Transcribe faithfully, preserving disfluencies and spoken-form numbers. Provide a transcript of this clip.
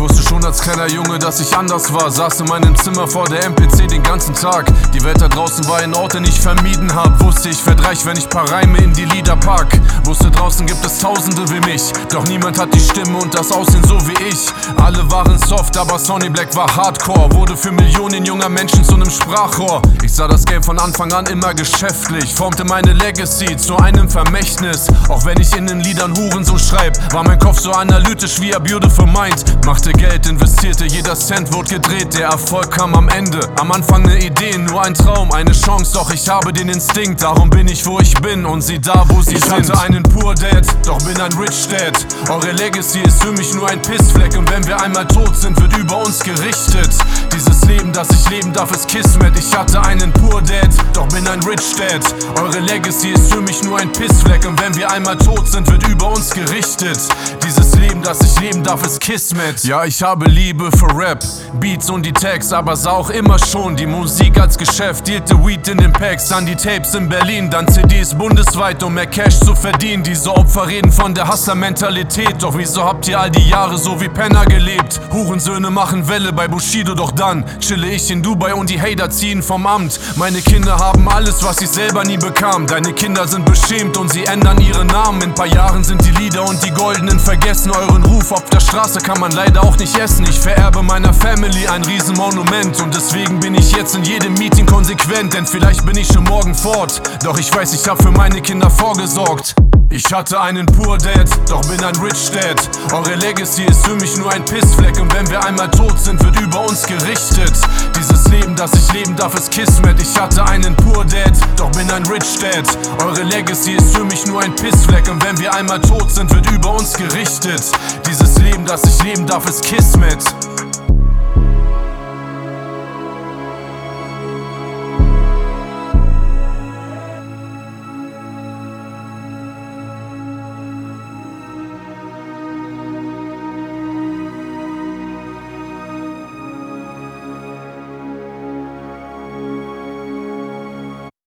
wusste schon als kleiner Junge, dass ich anders war. Saß in meinem Zimmer vor der M P C den ganzen Tag. Die Welt da draußen war ein Ort, den ich vermieden hab. Wusste, ich werd reich, wenn ich paar Reime in die Lieder pack. Wusste, draußen gibt es Tausende wie mich. Doch niemand hat die Stimme und das Aussehen so wie ich. Alle waren soft, aber Sonny Black war Hardcore. Wurde für Millionen junger Menschen zu nem Sprachrohr. Ich sah das Game von Anfang an immer geschäftlich. Formte meine Legacy zu einem Vermächtnis. Auch wenn ich in den Liedern Hurensohn schreib, war mein Kopf so analytisch wie a Beautiful Mind. Machte Geld, investierte, jeder Cent wurde gedreht. Der Erfolg kam am Ende, am Anfang ne Idee, nur ein Traum, eine Chance. Doch ich habe den Instinkt, darum bin ich wo ich bin und sie da wo sie ich sind. Ich hatte einen Poor Dad, doch bin ein Rich Dad. Eure Legacy ist für mich nur ein Pissfleck und wenn wir einmal tot sind, wird über uns gerichtet. Dieses Leben, das ich leben darf, ist Kismet. Ich hatte einen Poor Dad, doch bin ein Rich Dad. Eure Legacy ist für mich nur ein Pissfleck und wenn wir einmal tot sind, wird über uns gerichtet. Dieses Leben, das ich leben darf, ist Kismet. Ja, ich habe Liebe für Rap, Beats und die Tags, aber sah auch immer schon die Musik als Geschäft. Dealte Weed in den Packs, dann die Tapes in Berlin, dann C Ds bundesweit, um mehr Cash zu verdienen. Diese Opfer reden von der Hustler-Mentalität, doch wieso habt ihr all die Jahre so wie Penner gelebt? Hurensöhne machen Welle bei Bushido, doch dann chille ich in Dubai und die Hater ziehen vom Amt. Meine Kinder haben alles, was ich selber nie bekam. Deine Kinder sind beschämt und sie ändern ihre Namen. In paar Jahren sind die Lieder und die Goldenen vergessen. Euren Ruf auf der Straße kann man leider auch nicht essen. Ich vererbe meiner Family ein Riesenmonument und deswegen bin ich jetzt in jedem Meeting konsequent. Denn vielleicht bin ich schon morgen fort, doch ich weiß, ich hab für meine Kinder vorgesorgt. Ich hatte einen Poor Dad, doch bin ein Rich Dad. Eure Legacy ist für mich nur ein Pissfleck und wenn wir einmal tot sind, wird über uns gerichtet. Dieses Leben, das ich leben darf, ist Kismet. Ich hatte einen Poor Dad, doch bin ein Rich Dad. Eure Legacy ist für mich nur ein Pissfleck und wenn wir einmal tot sind, wird über uns gerichtet. Dieses Leben, das ich leben darf, ist Kismet.